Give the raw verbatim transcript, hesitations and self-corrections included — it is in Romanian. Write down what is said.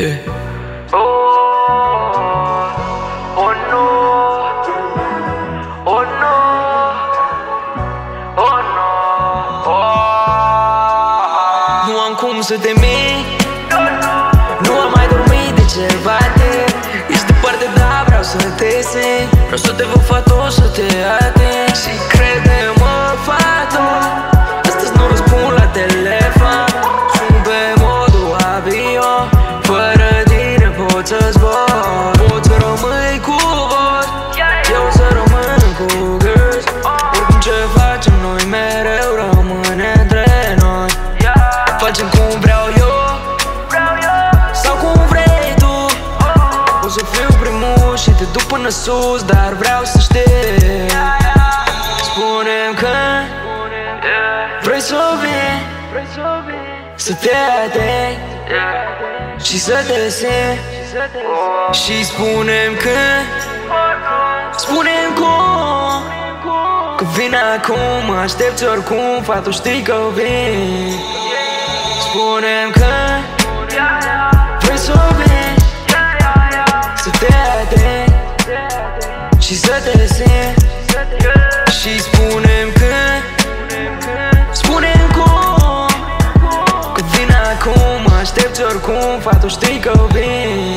Yeah. Oh, oh no, oh no, oh no, oh. Nu am cum să te mint, nu am mai dormit de ceva timp. Ești departe, dar vreau să te simt. Vreau să te văd fatos, să te ating. Și crede-mă, fato, astăzi nu răspund la telefon. Sunt pe modul avion, fără tine pot să zbor. Pot să rămâi cu voi, eu să rămân cu girls. Oricum ce facem noi mereu rămâne între noi. Facem cum vreau eu sau cum vrei tu. O să fiu primul și te duc până sus, dar vreau să știi. Spune-mi că vrei să vin, să te ating și să te simt. Și spune-mi că, spune-mi cum, că vin acum, mă aștepți oricum, fată, știi că vin. Spune-mi că vrei să vin, să te ating și să te simt. Și spune-mi că, spune-mi cum, că vin acum, mă aștepți oricum, fată, știi că vin.